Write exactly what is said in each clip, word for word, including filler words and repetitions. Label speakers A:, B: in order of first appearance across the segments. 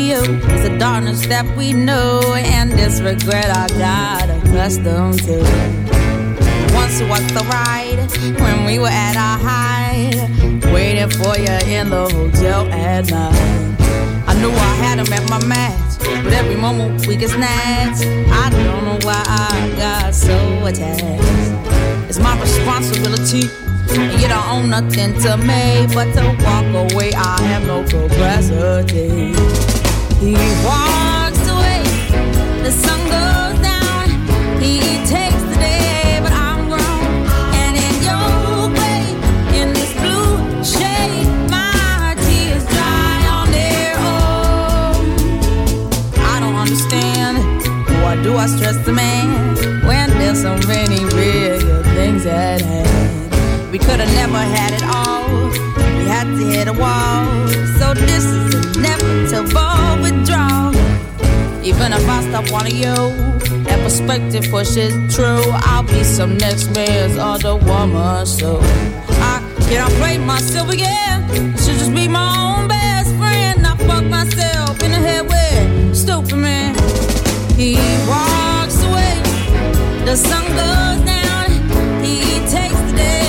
A: you is the darkness that we know, and this regret I got accustomed to. Once was the ride when we were at our height, waiting for you in the hotel at night. I knew I had him at my match, but every moment we get snatched. I don't know why I got so attached. It's my responsibility, and you don't own nothing to me but to walk away. I have no capacity. He walks away, the sun goes down. He takes the day, but I'm grown. And in your way, in this blue shade, my tears dry on their own. I don't understand, why do I stress the man when there's so many real things at hand? We could have never had it all. We had to hit a wall. So this is inevitable withdrawal. Even if I stop wanting you, that perspective pushes true. I'll be some next man's other woman. So I can't play myself again. I should just be my own best friend. I fuck myself in the head with stupid man. He walks away, the sun goes down. He takes the day.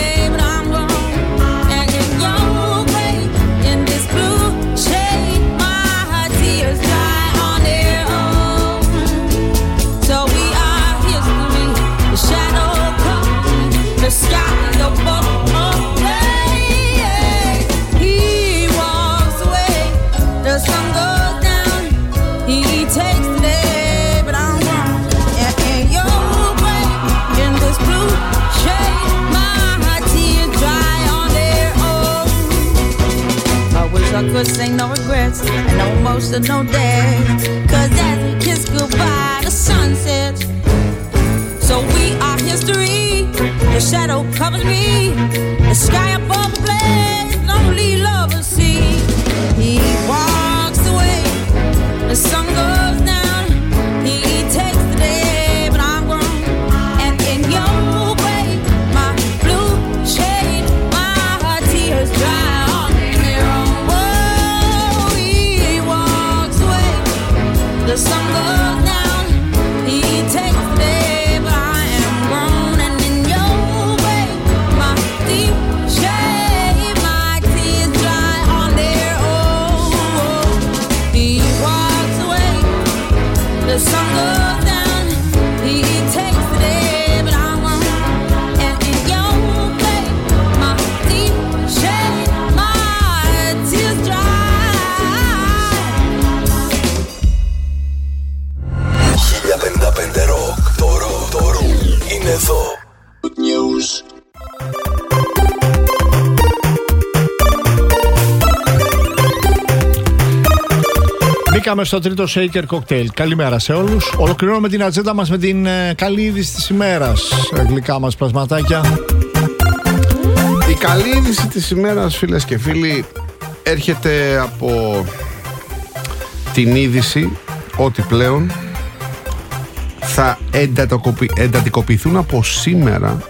A: The sky above us. He walks away, the sun goes down. He takes the day, but I'm wrong. And in your way, in this blue shade, my tears dry on their own. I wish I could say no regrets and no emotional days, 'cause as we kiss goodbye, the sun sets. So we are history. The shadow covers me. The sky above the blaze, lonely lovers see. He walks away, the sun goes down. He takes the day, but I'm grown. And in your way, my blue shade, my tears dry on their own. Whoa, he walks away, the sun goes down. He takes the day. The sun goes down, he takes the day, but I won't. And in your way, my deep shade, my tears dry.
B: χίλια πενήντα πέντε Rock, το ρο, το ρο, είναι εδώ. Good news.
C: Μπήκαμε στο τρίτο Shaker Cocktail. Καλημέρα σε όλους. Ολοκληρώνουμε την ατζέντα μας με την ε, καλή είδηση της ημέρας. Γλυκά μας πλασματάκια.
D: Η καλή είδηση της ημέρας, φίλες και φίλοι, έρχεται από την είδηση ότι πλέον θα εντατικοποιηθούν από σήμερα.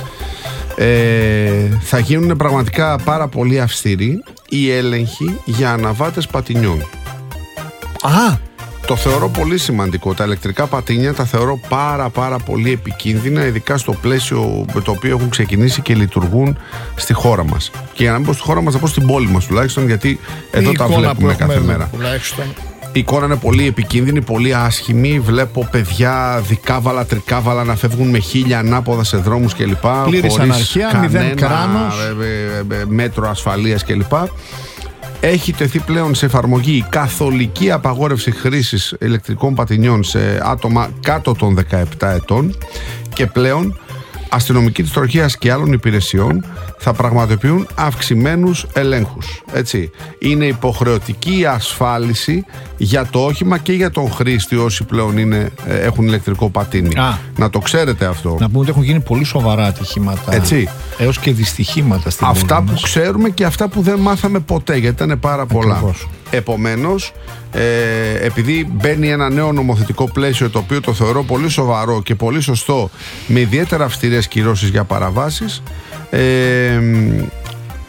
D: Ε, θα γίνουν πραγματικά πάρα πολύ αυστηροί οι έλεγχοι για αναβάτες πατινιών.
C: Α,
D: το θεωρώ πολύ σημαντικό. Τα ηλεκτρικά πατίνια τα θεωρώ πάρα πάρα πολύ επικίνδυνα, ειδικά στο πλαίσιο με το οποίο έχουν ξεκινήσει και λειτουργούν στη χώρα μας. Και για να μην πω στη χώρα μας, θα πω στην πόλη μας τουλάχιστον, γιατί εδώ τα βλέπουμε κάθε μέρα.
C: Τουλάχιστον.
D: Η εικόνα είναι πολύ επικίνδυνη, πολύ άσχημη. Βλέπω παιδιά δικάβαλα, τρικάβαλα να φεύγουν με χίλια ανάποδα σε δρόμους κλπ.
C: Πλήρης αναρχία, μηδέν κράνος,
D: μέτρο ασφαλείας κλπ. Έχει τεθεί πλέον σε εφαρμογή η καθολική απαγόρευση χρήσης ηλεκτρικών πατινιών σε άτομα κάτω των δεκαεπτά ετών και πλέον αστυνομικοί της τροχέας και άλλων υπηρεσιών θα πραγματοποιούν αυξημένους ελέγχους. Έτσι. Είναι υποχρεωτική η ασφάλιση για το όχημα και για τον χρήστη όσοι πλέον είναι, έχουν ηλεκτρικό πατίνι. Α, να το ξέρετε αυτό.
C: Να πούμε ότι έχουν γίνει πολύ σοβαρά ατυχήματα.
D: Έτσι.
C: Έως και δυστυχήματα στην
D: αυτά
C: πόλη
D: που
C: μας.
D: ξέρουμε και αυτά που δεν μάθαμε ποτέ, γιατί ήταν πάρα πολλά.
C: Ακριβώς.
D: Επομένως, ε, επειδή μπαίνει ένα νέο νομοθετικό πλαίσιο, το οποίο το θεωρώ πολύ σοβαρό και πολύ σωστό, με ιδιαίτερα αυστηρές κυρώσεις για παραβάσεις, ε,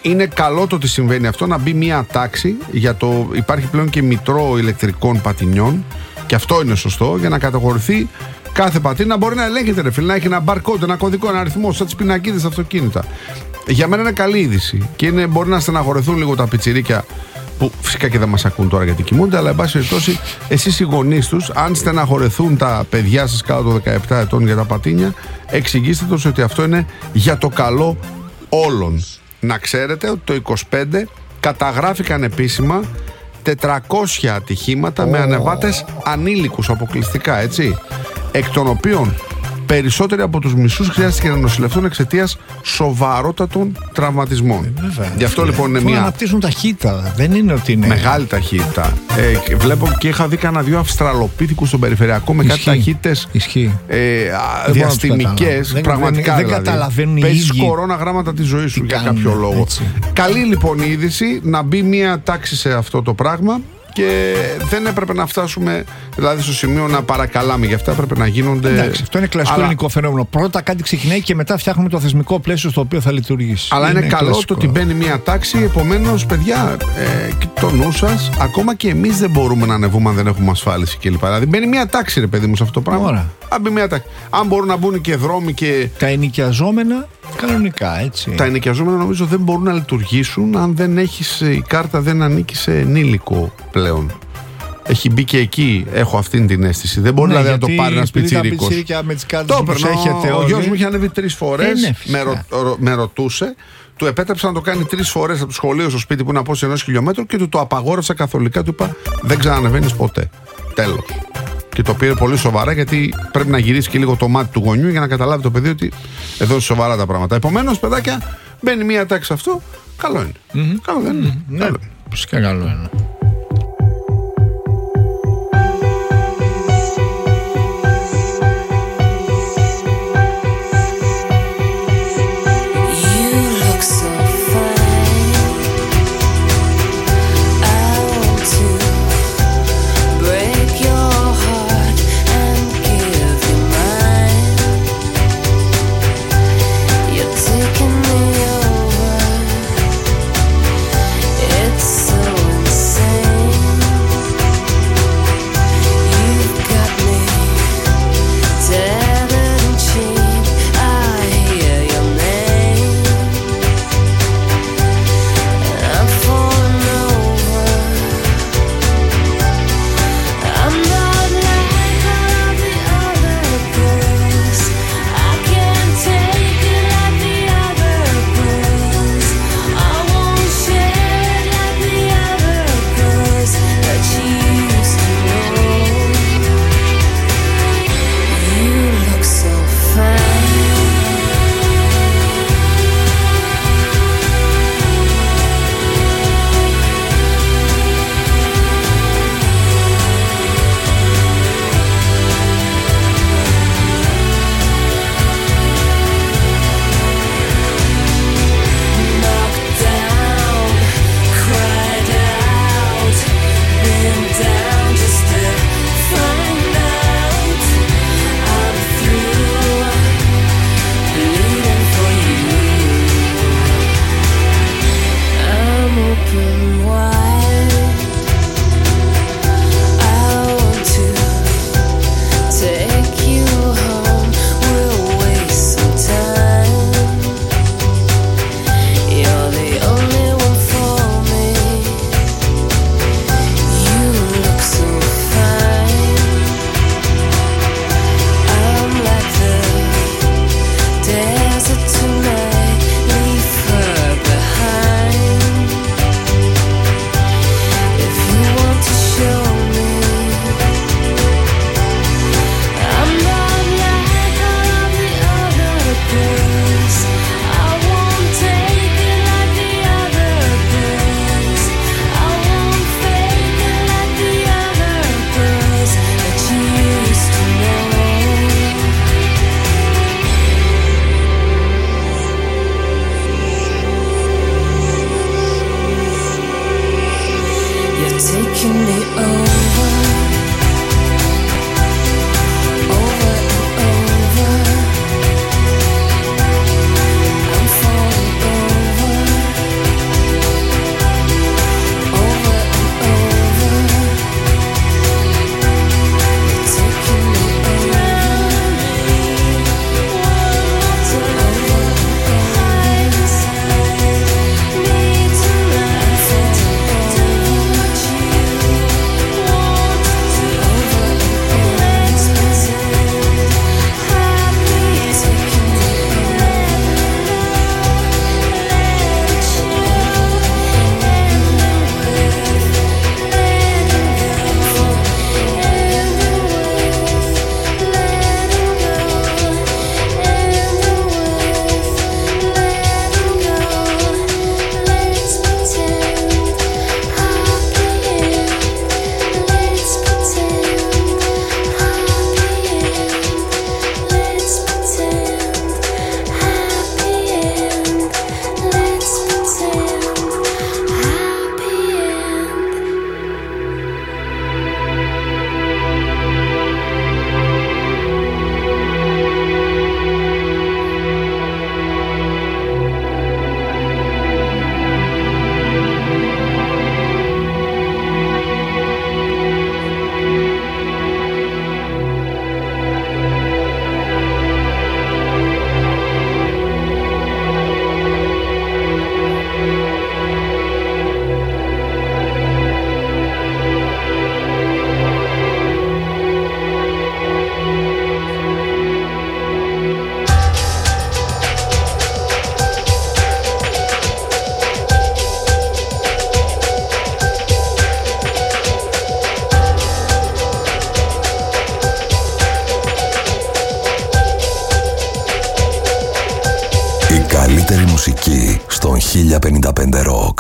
D: είναι καλό το ότι συμβαίνει αυτό, να μπει μια τάξη για το. Υπάρχει πλέον και μητρό ηλεκτρικών πατινιών, και αυτό είναι σωστό, για να καταχωρηθεί κάθε πατίνα. Μπορεί να ελέγχεται, ρε φίλε, να έχει ένα barcode, ένα κωδικό, ένα αριθμό, σαν τις πινακίδες στα αυτοκίνητα. Για μένα είναι καλή είδηση. Και είναι, μπορεί να στεναχωρεθούν λίγο τα πιτσιρίκια, που φυσικά και δεν μας ακούν τώρα γιατί κοιμούνται, αλλά εν πάση περιπτώσει, εσείς οι γονείς τους, αν στεναχωρεθούν τα παιδιά σας κάτω των δεκαεπτά ετών για τα πατίνια, εξηγήστε τους ότι αυτό είναι για το καλό όλων. Να ξέρετε ότι το είκοσι πέντε καταγράφηκαν επίσημα τετρακόσια ατυχήματα oh. με ανεβάτες ανήλικους αποκλειστικά, έτσι, εκ των οποίων περισσότεροι από τους μισούς χρειάστηκε να νοσηλευτούν εξαιτίας σοβαρότατων τραυματισμών. Ε, Γι' αυτό λοιπόν είναι μια.
C: Αναπτύσσουν ταχύτητα, δεν είναι ότι είναι.
D: Μεγάλη ταχύτητα. Ε, βλέπω και είχα δει κανένα δύο αυστραλοπίθηκους στον περιφερειακό με κάτι ταχύτητες ε, διαστημικές. Πραγματικά
C: δεν,
D: δηλαδή.
C: δεν καταλαβαίνουν οι ίδιοι.
D: Παίζεις κορώνα γράμματα τη ζωή σου για κάποιο λόγο. Έτσι. Καλή λοιπόν η είδηση να μπει μια τάξη σε αυτό το πράγμα. Και δεν έπρεπε να φτάσουμε δηλαδή στο σημείο να παρακαλάμε για αυτά. Έπρεπε να γίνονται.
C: Εντάξει, αυτό είναι κλασικό αλλά... ελληνικό φαινόμενο. Πρώτα κάτι ξεκινάει και μετά φτιάχνουμε το θεσμικό πλαίσιο στο οποίο θα λειτουργήσει.
D: Αλλά είναι, είναι καλό
C: κλασικό.
D: Το ότι μπαίνει μια τάξη. Επομένως, παιδιά, ε, το νου σας, ακόμα και εμείς δεν μπορούμε να ανεβούμε αν δεν έχουμε ασφάλιση κλπ. Δηλαδή μπαίνει μια τάξη, ρε παιδί μου, σε αυτό το πράγμα.
C: Ωραία.
D: Αν, μπει μια τάξη. Αν μπορούν να μπουν και δρόμοι και.
C: Τα ενοικιαζόμενα. Κανονικά, έτσι.
D: Τα ενοικιαζόμενα νομίζω δεν μπορούν να λειτουργήσουν αν δεν έχεις, η κάρτα δεν ανήκει σε ενήλικο πλέον. Έχει μπει και εκεί, έχω αυτήν την αίσθηση. Δεν μπορεί ναι, δηλαδή να το πάρει ένα πιτσιρίκος. Το έπαιρνα. Ο γιος μου είχε ανέβει τρεις φορές, ε, ναι, με, ρω, με ρωτούσε. Του επέτρεψα να το κάνει τρεις φορές από το σχολείο στο σπίτι που είναι απόσταση ενός χιλιόμετρου και του το απαγόρευσα καθολικά. Του είπα: δεν ξανανεβαίνεις ποτέ. Τέλος. Και το πήρε πολύ σοβαρά, γιατί πρέπει να γυρίσει και λίγο το μάτι του γονιού για να καταλάβει το παιδί ότι εδώ είναι σοβαρά τα πράγματα. Επομένως, παιδάκια, μπαίνει μία τάξη αυτό. Καλό είναι. Mm-hmm. Καλό δεν είναι. Mm-hmm.
C: Ναι, φυσικά καλό είναι.
E: It's so insane.
B: καλύτερη μουσική στον χίλια πενήντα πέντε Rock.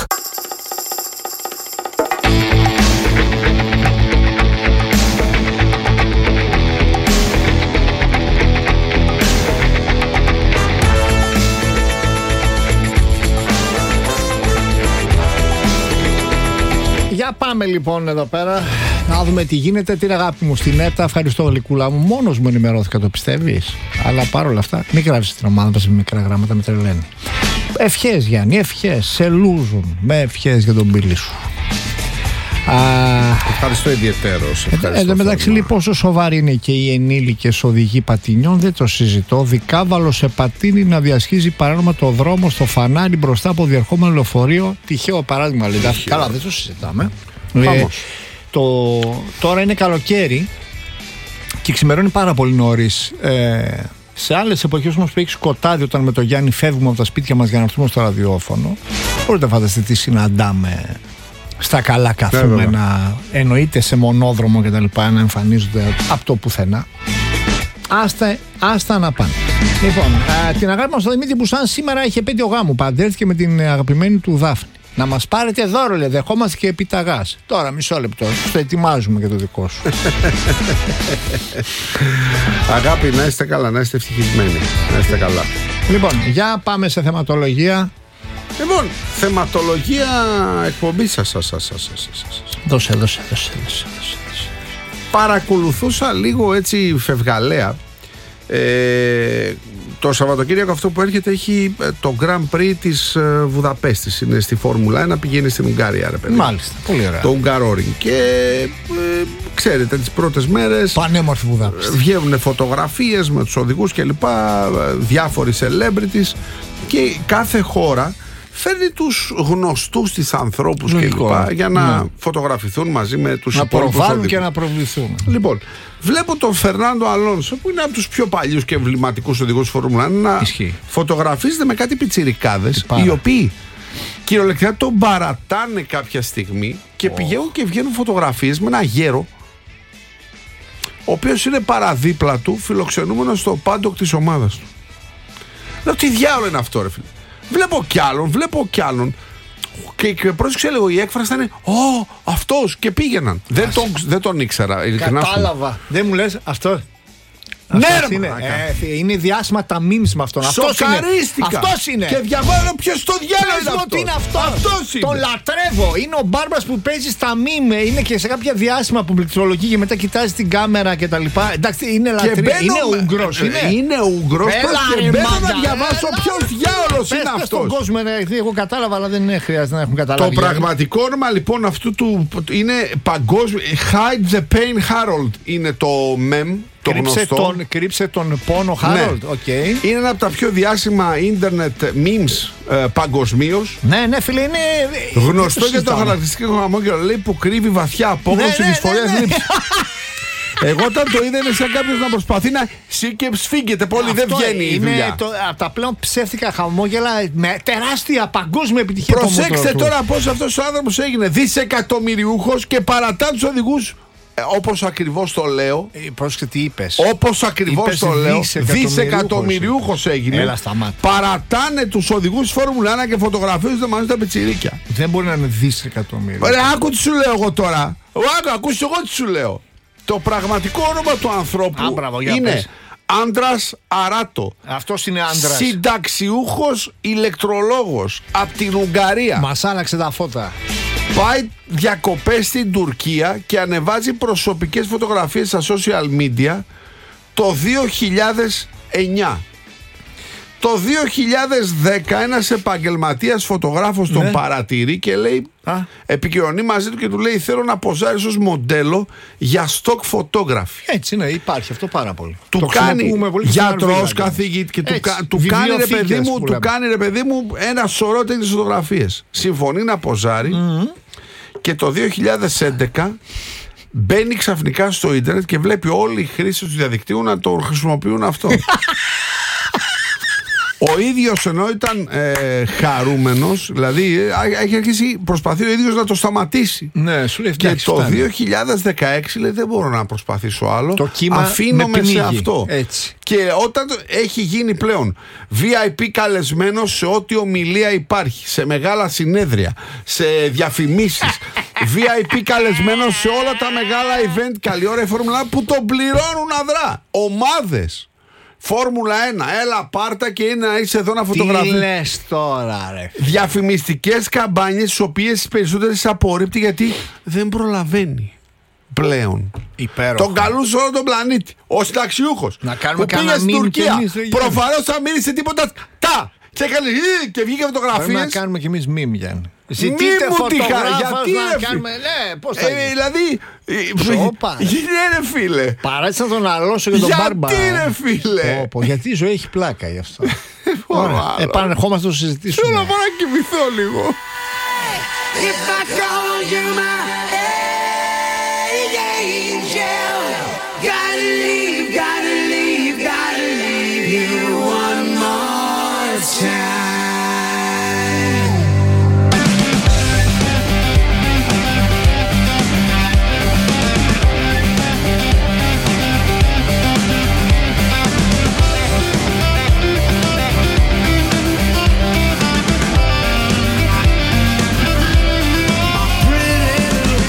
C: Για πάμε λοιπόν εδώ πέρα να δούμε τι γίνεται. Τι αγάπη μου στην ΕΤΑ. Ευχαριστώ γλυκούλα μου. Μόνος μου ενημερώθηκα, το πιστεύεις? Αλλά παρόλα αυτά μην γράψεις την ομάδα μας με μικρά γράμματα, με τρελαίνει. Ευχές Γιάννη, ευχές. Σε λούζουν με ευχές για τον πύλη σου. Α,
D: ευχαριστώ ιδιαιτέρως.
C: Εν τω μεταξύ, λέει, πόσο σοβαροί είναι και οι ενήλικες οδηγοί πατινιών, δεν το συζητώ. Δικάβαλο σε πατίνι να διασχίζει παράνομα το δρόμο στο φανάρι μπροστά από διερχόμενο λεωφορείο. Τυχαίο παράδειγμα, λέει. Καλά, δεν το συζητάμε. Ε, το, τώρα είναι καλοκαίρι και ξημερώνει πάρα πολύ νωρίς. Ε, σε άλλες εποχές όμως που έχει σκοτάδι, όταν με τον Γιάννη φεύγουμε από τα σπίτια μας για να έρθουμε στο ραδιόφωνο, μπορείτε να φανταστείτε τι συναντάμε στα καλά καθούμενα, εννοείται σε μονόδρομο και τα λοιπά, να εμφανίζονται από το πουθενά. Άστα, άστα να πάνε. Λοιπόν, α, την αγάπη μας στο Δημήτρη που σαν σήμερα είχε επέτειο γάμου, παντρεύτηκε με την αγαπημένη του Δάφνη. Να μας πάρετε δώρο, λέει, δεχόμαστε και επιταγάς. Τώρα μισό λεπτό, το ετοιμάζουμε και το δικό σου.
D: Αγάπη, να είστε καλά, να είστε ευτυχισμένοι, να είστε καλά.
C: Λοιπόν, για πάμε σε θεματολογία.
D: Λοιπόν, θεματολογία εκπομπή σας, σας, σας, σας, σας.
C: Δώσε, δώσε, δώσε, δώσε, δώσε.
D: Παρακολουθούσα λίγο έτσι φευγαλέα. Ε, το Σαββατοκύριακο αυτό που έρχεται έχει το Grand Prix της Βουδαπέστης. Είναι στη Φόρμουλα ένα, πηγαίνει στην Ουγγαρία, ρε παιδί.
C: Μάλιστα, πολύ ωραία.
D: Το Ουγγαρόρινγκ. Και ε, ξέρετε, τις πρώτες μέρες
C: πανέμορφη Βουδαπέστη,
D: βγαίνουν φωτογραφίες με τους οδηγούς κλπ. Διάφοροι celebrities. Και κάθε χώρα φέρνει τους γνωστούς της ανθρώπους κλπ. Για να ναι. φωτογραφηθούν μαζί με τους υπόλοιπους. Να προβάλλουν
C: και να προβληθούν.
D: Λοιπόν, βλέπω τον Φερνάντο Αλόνσο, που είναι από τους πιο παλιούς και εμβληματικούς οδηγούς Φόρμουλα, να
C: Ισχύει.
D: φωτογραφίζεται με κάτι πιτσιρικάδες, οι οποίοι κυριολεκτικά τον παρατάνε κάποια στιγμή και oh. πηγαίνουν και βγαίνουν φωτογραφίες με ένα γέρο, ο οποίος είναι παραδίπλα του, φιλοξενούμενος στο πάντοκ της ομάδας του. Λέω, τι διάολο είναι αυτό, ρε φίλε. Βλέπω κι άλλον, βλέπω κι άλλον. Και, και πρόσεξε λίγο, η έκφραση ήταν «Ω, αυτός» και πήγαιναν. Δεν τον, δεν τον ήξερα.
C: Κατάλαβα. Δεν μου λες αυτό.
D: Ναι,
C: είναι. Ε, είναι διάσημα τα memes με αυτόν.
D: Σοκαρίστηκα.
C: Αυτός είναι.
D: Και διαβάζω ποιος το διάλογο είναι αυτός.
C: Είναι αυτός.
D: Αυτός είναι.
C: Τον λατρεύω. Είναι ο Μπάρμπας που παίζει στα meme. Είναι και σε κάποια διάσημα που πληκτρολογεί και μετά κοιτάζει την κάμερα κτλ. Εντάξει, είναι λατρεύω. Είναι Ούγγρος.
D: Είναι, είναι Ούγγρος. Και μπαίνω να διαβάσω ποιος διάολος είναι αυτός.
C: Στον κόσμο, εγώ κατάλαβα, αλλά δεν χρειάζεται να έχουν καταλάβει.
D: Το πραγματικό όνομα λοιπόν αυτού του είναι παγκόσμιο. Hide the pain Harold είναι το meme. Το
C: κρύψε, τον, κρύψε τον πόνο Χάρολντ.
D: Ναι.
C: Okay.
D: Είναι ένα από τα πιο διάσημα ίντερνετ memes ε, παγκοσμίως.
C: Ναι, ναι, φίλε, είναι
D: γνωστό για το χαρακτηριστικό χαμόγελο, λέει, που κρύβει βαθιά απόγνωση
C: ναι, ναι,
D: δυσφορίας
C: ναι, ναι.
D: λήψης. Εγώ όταν το είδα είναι σαν κάποιος να προσπαθεί να σήκε σφίγγεται πολύ, δεν βγαίνει η δουλειά.
C: Το, από τα πλέον ψεύτικα χαμόγελα με τεράστια παγκόσμια επιτυχία.
D: Προσέξτε τώρα πώς αυτός ο άνθρωπος έγινε δισεκατομμυριούχος και παρατά τους οδηγούς. Όπως ακριβώς το λέω.
C: Ε, πρόσεξε τι είπες.
D: Όπως ακριβώς το λέω. Δισεκατομμυριούχος έγινε.
C: Έλα, σταμάτα.
D: Παρατάνε τους οδηγούς της Φόρμουλα ένα και φωτογραφίζονται μαζί τα πιτσιρίκια.
C: Δεν μπορεί να είναι δισεκατομμύρια.
D: Ωραία, άκου τι σου λέω εγώ τώρα. Άκου, ακούς εγώ τι σου λέω. Το πραγματικό όνομα του ανθρώπου Α, μπράβο, είναι πες. Άντρας Αράτο.
C: Αυτός είναι άντρας.
D: Συνταξιούχος ηλεκτρολόγος από την Ουγγαρία.
C: Μας άλλαξε τα φώτα.
D: Πάει διακοπές στην Τουρκία και ανεβάζει προσωπικές φωτογραφίες στα social media το δύο χιλιάδες εννιά. Το δύο χιλιάδες δέκα ένας επαγγελματίας φωτογράφος τον ναι. παρατηρεί και λέει, Α. επικοινωνεί μαζί του και του λέει, θέλω να ποζάρεις ως μοντέλο για stock photography.
C: Έτσι είναι, υπάρχει αυτό πάρα πολύ.
D: Του το κάνει γιατρός, καθηγητή και του, του, κάνει, ρε παιδί μου, του κάνει ρε παιδί μου ένα σωρό τέτοιες φωτογραφίες. Συμφωνεί να ποζάρει mm-hmm. και το δύο χιλιάδες έντεκα μπαίνει ξαφνικά στο ίντερνετ και βλέπει όλοι οι χρήστες του διαδικτύου να το χρησιμοποιούν αυτό. Ο ίδιος ενώ ήταν ε, χαρούμενος, δηλαδή ε, έχει αρχίσει, προσπαθεί ο ίδιος να το σταματήσει.
C: Ναι, σου λέει,
D: και
C: εντάξει,
D: το
C: φτάνει.
D: δύο χιλιάδες δεκαέξι λέει δεν μπορώ να προσπαθήσω άλλο.
C: Το κύμα
D: αφήνομαι
C: με
D: σε
C: πνίγει.
D: αυτό.
C: Έτσι.
D: Και όταν έχει γίνει πλέον βι άι πι καλεσμένος σε ό,τι ομιλία υπάρχει, σε μεγάλα συνέδρια, σε διαφημίσεις, βι άι πι καλεσμένος σε όλα τα μεγάλα event, καλή ώρα η Φόρμουλα που τον πληρώνουν αδρά. Ομάδες. Φόρμουλα ένα, έλα πάρτα και είναι να είσαι εδώ να φωτογραφίσεις.
C: Τι λες τώρα, ρε.
D: Διαφημιστικές καμπάνιες, τις οποίες τις περισσότερες απορρίπτει γιατί δεν προλαβαίνει πλέον.
C: Υπέροχο.
D: Τον καλούσε όλο τον πλανήτη. Ο συνταξιούχος
C: Να κάνουμε
D: που πήγε
C: κανένα
D: στην
C: meme κι
D: Τουρκία.
C: εμείς, δεν γίνεται.
D: Προφανώς θα μείνει σε τίποτα. Τα! Και έκανε «Ι», και βγήκε
C: Πρέπει να
D: φωτογραφίες.
C: κάνουμε κι εμείς μιμ, Γιάννη.
D: Μη
C: Ζητείτε
D: μου τη χα-
C: φωτογράφος
D: γιατί,
C: να
D: ρε,
C: κάνουμε. Ναι, πώς θα
D: Ε,
C: γίνει.
D: δηλαδή.
C: Σώπα, ρε.
D: Γιατί ρε φίλε.
C: Παράτησε να τον αλώσω και τον μπάρμπα.
D: Γιατί ρε φίλε.
C: Πω, πω, γιατί η ζωή έχει πλάκα γι' αυτό.
D: μπορώ
C: Ωραία.
D: άλλο.
C: Επανερχόμαστε να το συζητήσουμε.
D: Θέλω να πάω να κοιμηθώ λίγο.
E: If I call you my angel, gotta leave, gotta leave, gotta leave you one more time. Pretty little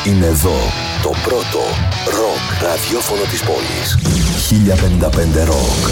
B: Είναι εδώ το πρώτο ροκ ραδιόφωνο της πόλης. χίλια πενήντα πέντε Rock.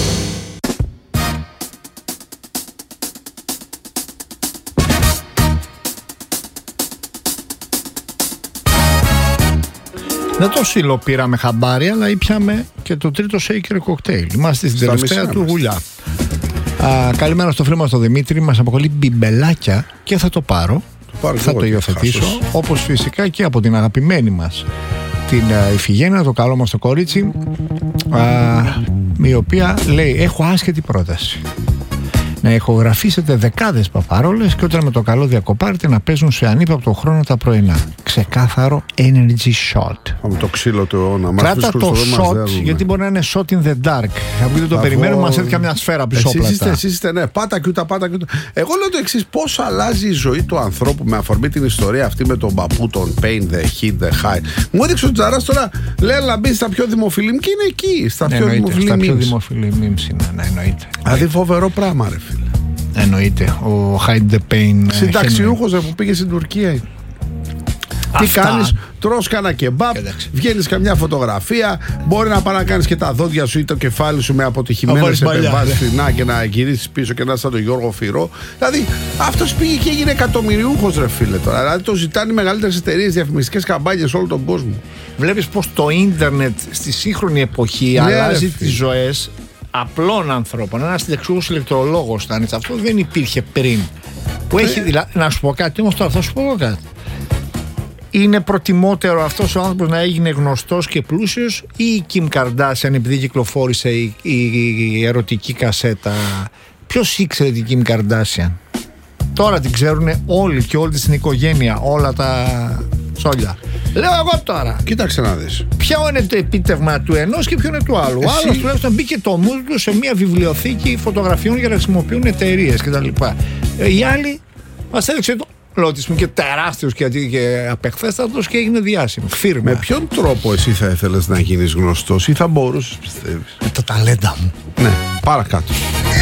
C: Δεν το συλλοπήραμε χαμπάρι, αλλά ήπιαμε και το τρίτο shaker κοκτέιλ. Είμαστε στην τελευταία του γουλιά. Α, καλημέρα στο φίλο μας τον Δημήτρη. Μας αποκαλεί μπιμπελάκια και θα το πάρω. Το θα το υιοθετήσω. Όπως φυσικά και από την αγαπημένη μας την uh, Ιφηγένεια, το καλό μας το κορίτσι, uh, η οποία λέει: έχω άσχετη πρόταση. Να ηχογραφήσετε δεκάδες παπαρόλες και όταν με το καλό διακοπάρετε να παίζουν σε ανύπαπτο χρόνο τα πρωινά. Ξεκάθαρο energy shot.
D: Με το ξύλο του αιώνα.
C: Κράτα το shot, γιατί μπορεί να είναι shot in the dark. Αν το περιμένουμε, μας έρθει καμιά σφαίρα πισόπλατα.
D: Εσείς είστε, ναι, πάτα και ούτα, πάτα και ούτα. Εγώ λέω το εξής: πώς αλλάζει η ζωή του ανθρώπου με αφορμή την ιστορία αυτή με τον παππού, τον pain, the heat, the high. Μου έδειξε ο Τζαράς τώρα, λέει να μπει στα πιο δημοφιλή και είναι εκεί. Στα πιο δημοφιλή
C: Στα πιο δημοφιλή memes είναι, ναι, εννοείται.
D: Δηλαδή φοβερό πράγμα, ρε φίλε.
C: Εννοείται. Ο Hide the Pain.
D: Συνταξιούχος που πήγε στην Τουρκία. Τι κάνεις, τρως κάνα κεμπάπ, βγαίνεις καμιά φωτογραφία, μπορεί να πάει να κάνεις και τα δόντια σου ή το κεφάλι σου με αποτυχημένες επεμβάσεις φθηνά και να γυρίσεις πίσω και να είσαι σαν τον Γιώργο Φυρό. Δηλαδή αυτός πήγε και έγινε εκατομμυριούχος, ρε φίλε τώρα. Δηλαδή το ζητάνε οι μεγαλύτερες εταιρείες, διαφημιστικές καμπάνιες σε όλο τον κόσμο.
C: Βλέπεις πως το ίντερνετ στη σύγχρονη εποχή ναι, αλλάζει τις ζωές απλών ανθρώπων. Ένας συνταξιούχος ηλεκτρολόγος ήταν, αυτό δεν υπήρχε πριν. Που έχει, δηλαδή, να σου πω κάτι, όμως τώρα θα σου πω κάτι. Είναι προτιμότερο αυτός ο άνθρωπος να έγινε γνωστός και πλούσιος ή η Kim Kardashian επειδή κυκλοφόρησε η, η, η ερωτική κασέτα? Ποιος ήξερε την Kim Kardashian? Τώρα την ξέρουν όλοι και όλη την οικογένεια, όλα τα σόλια. Λέω εγώ τώρα.
D: Κοίταξε να δεις.
C: Ποιο είναι το επίτευγμα του ενός και ποιο είναι του άλλου? Ο άλλος τουλάχιστον μπήκε το μούδι του σε μια βιβλιοθήκη φωτογραφιών για να χρησιμοποιούν εταιρείες κτλ. Οι άλλοι μας έδειξε το λότις μου και τεράστιος και, και απεχθέστατος και έγινε διάσημος. Φίρμα.
D: Με ποιον τρόπο εσύ θα ήθελες να γίνεις γνωστός ή θα μπορούσες, πιστεύεις?
C: Με τα ταλέντα μου.
D: Ναι, παρακάτω.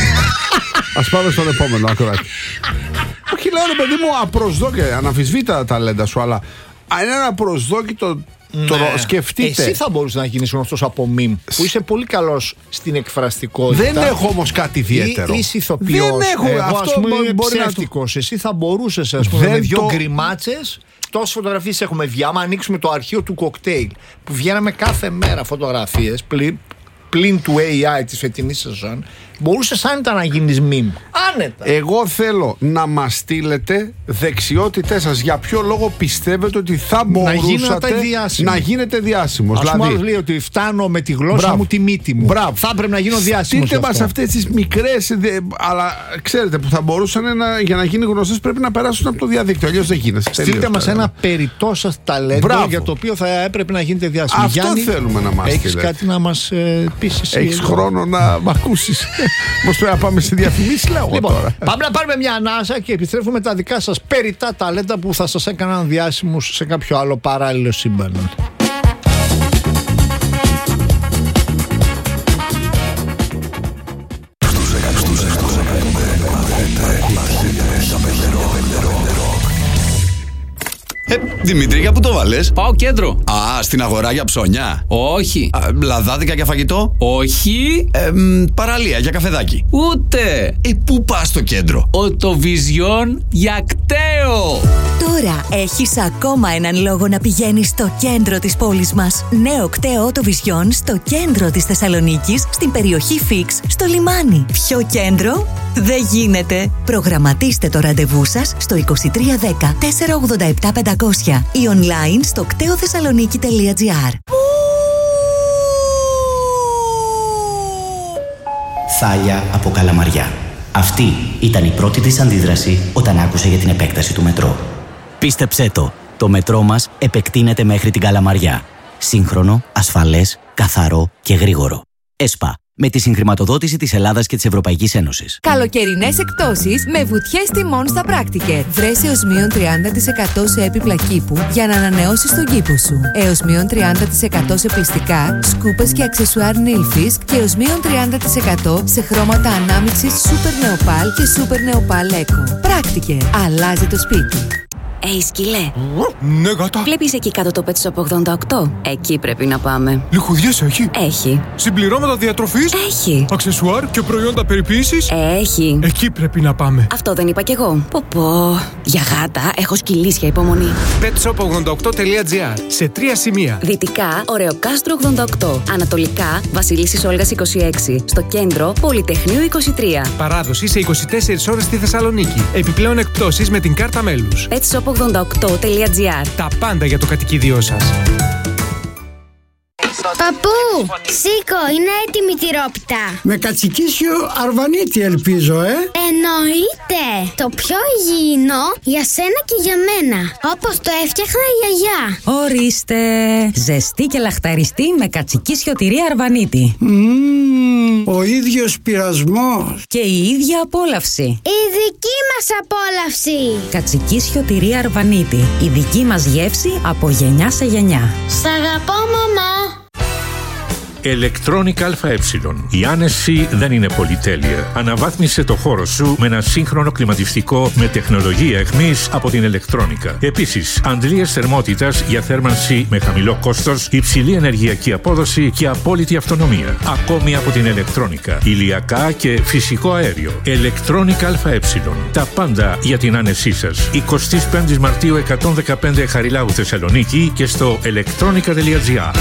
D: Ας πάμε στον επόμενο ακροάτη. Όχι, λέω ρε παιδί μου, απροσδόκητα, αναμφισβήτητα τα ταλέντα σου, αλλά είναι ένα προσδόκητο. Ναι. Το σκεφτείτε.
C: Εσύ θα μπορούσε να γίνεις γνωστός από meme, που είσαι πολύ καλός στην εκφραστικότητα.
D: Δεν έχω όμως κάτι ιδιαίτερο.
C: Ή, είσαι ηθοποιός.
D: Δεν έχω.
C: Εγώ,
D: αυτό
C: ας πούμε,
D: μπορεί,
C: είμαι
D: μπορεί
C: ψεύτικος. Να... Εσύ θα μπορούσες, ας πούμε, με δυο το... γκριμάτσες. Τόσες φωτογραφίες έχουμε βγει. Άμα ανοίξουμε το αρχείο του κοκτέιλ, που βγαίναμε κάθε μέρα φωτογραφίες πλην, πλην του έι άι της φετινής σεζόν, μπορούσες άνετα να γίνεις meme. Άνετα.
D: Εγώ θέλω να μας στείλετε δεξιότητές σας. Για ποιο λόγο πιστεύετε ότι θα μπορούσατε να, να γίνετε διάσημος?
C: Ας πούμε, δηλαδή, λέει ότι φτάνω με τη γλώσσα μπράβο, μου τη μύτη μου.
D: Μπράβο.
C: Θα πρέπει να γίνω διάσημος.
D: Στείλτε μας αυτές τις μικρές, αλλά ξέρετε που θα μπορούσαν να, για να γίνει γνωστές πρέπει να περάσουν από το διαδίκτυο. Αλλιώς δεν γίνεται.
C: Στείλτε μας ένα περιττό σας ταλέντο μπράβο, για το οποίο θα έπρεπε να γίνετε διάσημος.
D: Αυτό Γιάννη, θέλουμε να μας
C: έχεις κάτι να μας ε, πεις εσύ?
D: Έχεις χρόνο να μ' ακούσεις? Πώς πρέπει να πάμε σε διαφημίσεις, λέω
C: λοιπόν,
D: τώρα.
C: Πάμε να πάρουμε μια ανάσα και επιστρέφουμε τα δικά σας περιττά ταλέντα που θα σας έκαναν διάσημους σε κάποιο άλλο παράλληλο σύμπαν.
F: Ε, Δημήτρη, για πού το βάλες?
G: Πάω κέντρο.
F: Α, στην αγορά για ψώνια.
G: Όχι.
F: Α, λαδάδικα για φαγητό.
G: Όχι.
F: Ε, μ, παραλία για καφεδάκι.
G: Ούτε.
F: Ε, πού πας στο κέντρο?
G: Οτοβιζιόν για κταίο.
H: Τώρα έχεις ακόμα έναν λόγο να πηγαίνεις στο κέντρο της πόλης μας. Νέο κταίο Οτοβιζιόν στο κέντρο της Θεσσαλονίκης, στην περιοχή Φίξ, στο λιμάνι. Πιο κέντρο δεν γίνεται. Προγραμματίστε το ραντεβού σας στο είκοσι τρία δέκα τετρακόσια ογδόντα επτά πεντακόσια ή online στο κτέοθεσσαλονίκη τελεία τζι άρ.
I: Θάλια από Καλαμαριά. Αυτή ήταν η πρώτη της αντίδραση όταν άκουσε για την επέκταση του μετρό. Πίστεψέ το, το μετρό μας επεκτείνεται μέχρι την Καλαμαριά. Σύγχρονο, ασφαλές, καθαρό και γρήγορο. ΕΣΠΑ. Με τη συγχρηματοδότηση της Ελλάδας και της Ευρωπαϊκής Ένωσης.
J: Καλοκαιρινές εκπτώσεις με βουτιές τιμών στα Πράκτικερ. Βρες έως μείον τριάντα τοις εκατό σε έπιπλα κήπου για να ανανεώσεις τον κήπο σου. Έως μείον τριάντα τοις εκατό σε πλυστικά, σκούπες και αξεσουάρ Nilfisk και έως μείον τριάντα τοις εκατό σε χρώματα ανάμειξης Super Neopal και Super Neopal Eco. Πράκτικερ. Αλλάζει το σπίτι.
K: Ει σκυλέ.
L: Ναι, γάτα.
K: Βλέπεις εκεί κάτω το Pet Shop ογδόντα οκτώ? Εκεί πρέπει να πάμε.
L: Λιχουδιές έχει?
K: Έχει.
L: Συμπληρώματα διατροφής?
K: Έχει.
L: Αξεσουάρ και προϊόντα περιποίησης?
K: Έχει.
L: Εκεί πρέπει να πάμε.
K: Αυτό δεν είπα κι εγώ. Πω πω. Για γάτα έχω σκυλίσια υπομονή.
L: pet shop ογδόντα οκτώ τελεία τζι άρ. Σε τρία σημεία.
K: Δυτικά, Ωρεοκάστρο ογδόντα οκτώ. Ανατολικά, Βασιλίσσης Όλγας είκοσι έξι. Στο κέντρο, Πολυτεχνείου είκοσι τρία.
L: Παράδοση σε είκοσι τέσσερις ώρες στη Θεσσαλονίκη. Επιπλέον εκπτώσεις με την κάρτα μέλους.
K: pet shop ογδόντα οκτώ τελεία τζι άρ.
L: Τα πάντα για το κατοικίδιό σας.
M: Παππού, σήκω, είναι έτοιμη η τυρόπιτα.
N: Με κατσικίσιο αρβανίτη ελπίζω, ε.
M: Εννοείται. Το πιο υγιεινό για σένα και για μένα. Όπως το έφτιαχνα η γιαγιά.
O: Ορίστε. Ζεστή και λαχταριστή με κατσικίσιο τυρί αρβανίτη.
N: Mm, ο ίδιος πειρασμός.
O: Και η ίδια απόλαυση.
M: Η δική μας απόλαυση.
O: Κατσικίσιο τυρί αρβανίτη. Η δική μας γεύση από γενιά σε γενιά.
M: Σ' αγαπώ, μαμά.
P: Electronic ΑΕ. Η άνεση δεν είναι πολυτέλεια. Αναβάθμισε το χώρο σου με ένα σύγχρονο κλιματιστικό με τεχνολογία εχμής από την Electronica. Επίσης, αντλίες θερμότητας για θέρμανση με χαμηλό κόστος, υψηλή ενεργειακή απόδοση και απόλυτη αυτονομία. Ακόμη από την Electronica. Ηλιακά και φυσικό αέριο. Electronic ΑΕ. Τα πάντα για την άνεσή σας. εικοστή πέμπτη Μαρτίου εκατόν δεκαπέντε Χαριλάου Θεσσαλονίκη και στο electronica τελεία τζι άρ.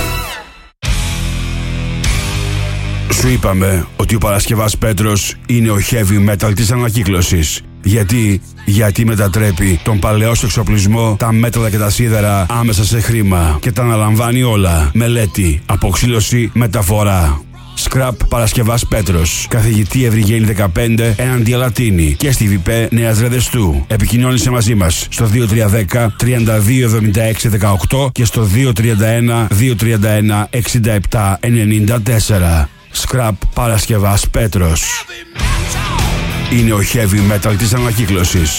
Q: Σου είπαμε ότι ο Παρασκευάς Πέτρος είναι ο heavy metal της ανακύκλωσης. Γιατί, γιατί μετατρέπει τον παλαιό σου εξοπλισμό, τα μέταλλα και τα σίδερα άμεσα σε χρήμα και τα αναλαμβάνει όλα. Μελέτη, αποξήλωση, μεταφορά. Scrap Παρασκευάς Πέτρος. Καθηγητή Ευρυγένη δεκαπέντε έναντι Αλατίνη και στη ΒΙΠΕ Νέας Ρεδεστού. Επικοινώνησε μαζί μας στο δύο τρία ένα μηδέν τριάντα δύο εβδομήντα έξι δεκαοκτώ και στο δύο τρία ένα δύο τρία ένα εξήντα επτά ενενήντα τέσσερα. Scrap Παρασκευάς Πέτρος. Είναι ο heavy metal της ανακύκλωσης.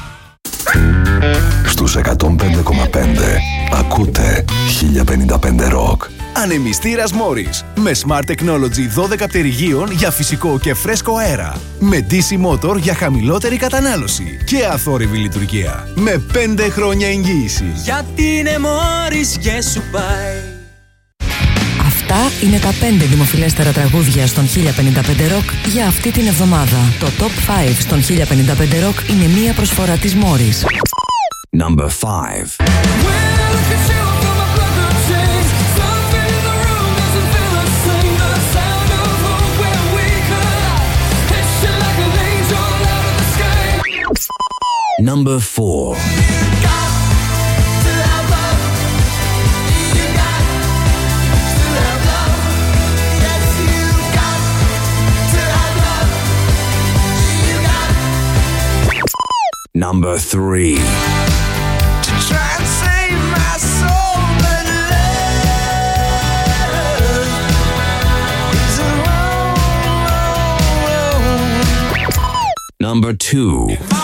B: Στους εκατόν πέντε κόμμα πέντε ακούτε χίλια πενήντα πέντε Rock.
R: Ανεμιστήρας Morris με Smart Technology δώδεκα πτερυγίων για φυσικό και φρέσκο αέρα. Με ντι σι Motor για χαμηλότερη κατανάλωση και αθόρυβη λειτουργία. Με πέντε χρόνια εγγύηση.
S: Γιατί είναι Morris και σου πάει.
H: Αυτά είναι τα πέντε δημοφιλέστερα τραγούδια στον χίλια πενήντα πέντε Rock για αυτή την εβδομάδα. Το Top πέντε στον χίλια πενήντα πέντε Rock είναι μία προσφορά της Morris.
B: Number five. Number four. Number three. To try and save my soul, but love is a wrong, wrong, wrong. Number two.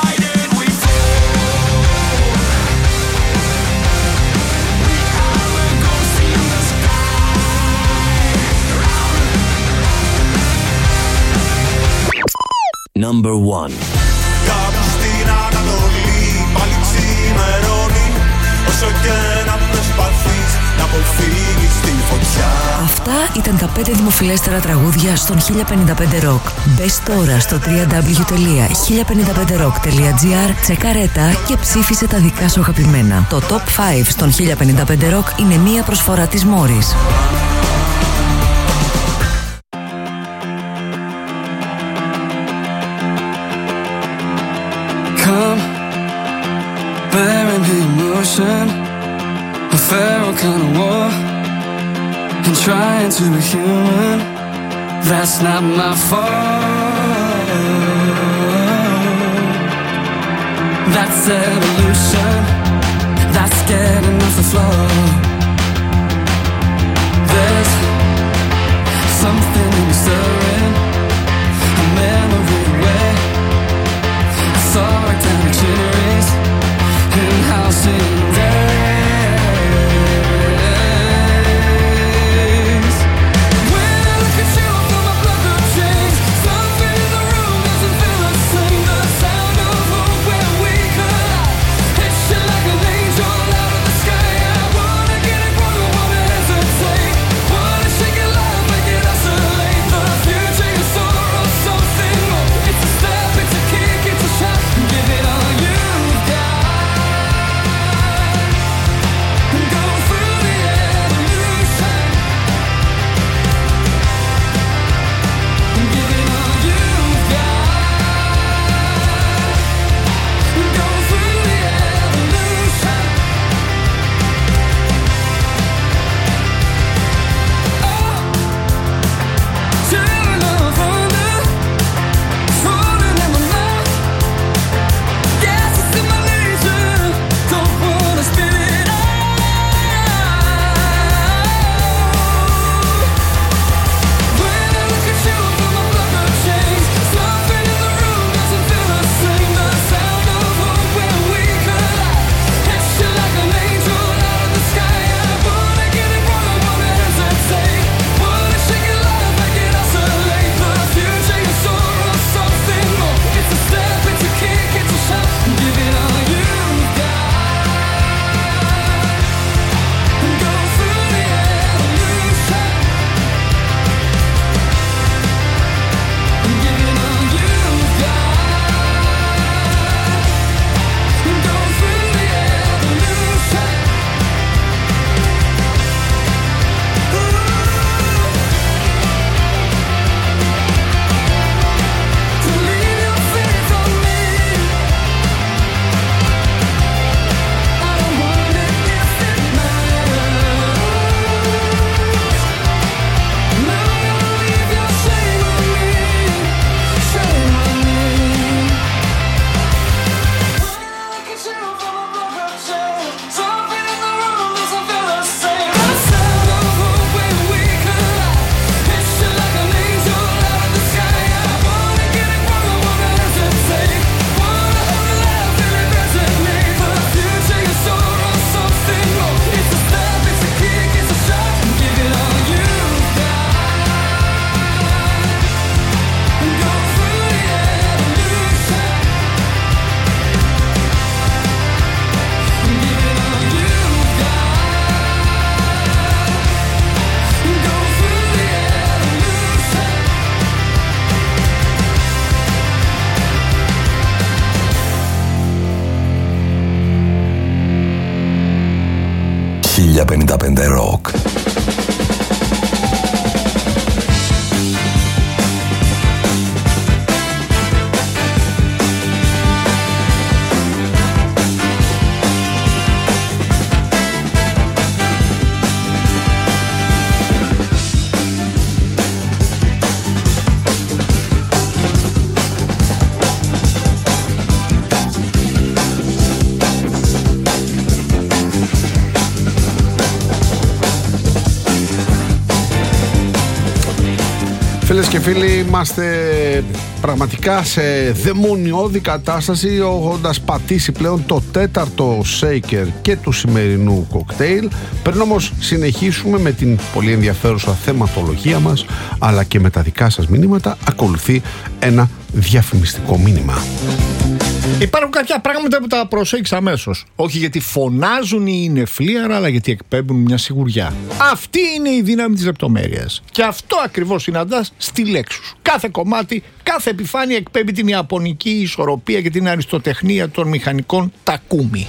B: Number one.
E: Κάπου στην Ανατολή πάλι ξημερώνει. Όσο και να προσπαθείς να αποφύγεις τη φωτιά.
H: Αυτά ήταν τα πέντε δημοφιλέστερα τραγούδια στον χίλια πενήντα πέντε Rock. Μπες τώρα στο double-u double-u double-u τελεία χίλια πενήντα πέντε rock τελεία τζι άρ, τσεκαρέτα και ψήφισε τα δικά σου αγαπημένα. Το Top πέντε στον χίλια πενήντα πέντε Rock είναι μία προσφορά της Morris.
S: Come, bearing the emotion, a feral kind of war, and trying to be human. That's not my fault. That's evolution. That's getting off the floor. There's something in the stirring, a memory where I saw it down the cherries in house in days. When I look at you, I feel my blood go change. Something in the room doesn't feel the same. The sound of hope where we collide hits you like
B: πέντε Rock.
D: Φίλες και φίλοι, είμαστε πραγματικά σε δαιμονιώδη κατάσταση, έχοντας πατήσει πλέον το τέταρτο shaker και του σημερινού κοκτέιλ. Πριν όμως συνεχίσουμε με την πολύ ενδιαφέρουσα θεματολογία μας, αλλά και με τα δικά σας μηνύματα, ακολουθεί ένα διαφημιστικό μήνυμα.
C: Υπάρχουν κάποια πράγματα που τα προσέξεις αμέσως. Όχι γιατί φωνάζουν ή είναι φλίαρα, αλλά γιατί εκπέμπουν μια σιγουριά. Αυτή είναι η δύναμη της λεπτομέρειας. Και αυτό ακριβώς συναντάς στη Lexus. Κάθε κομμάτι, κάθε επιφάνεια εκπέμπει την ιαπωνική ισορροπία και την αριστοτεχνία των μηχανικών Takumi.